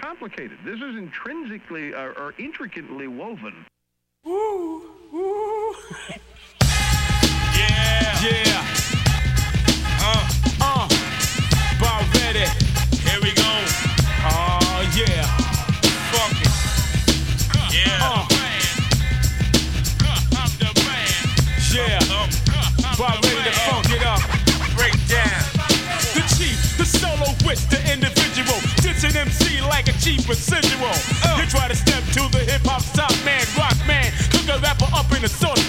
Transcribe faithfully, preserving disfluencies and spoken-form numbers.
complicated. This is intrinsically or, or intricately woven. Woo, woo. Yeah, yeah. Uh, uh. About ready. Here we go. Oh yeah. Fuck it. Yeah. Uh. I'm the man. Yeah. Um. About ready to funk it up. Break down. The chief, the soloist, the individual, ditching M C like a cheap residual. Uh. You try to step to the hip hop stop man, rock man, took a rapper up in the source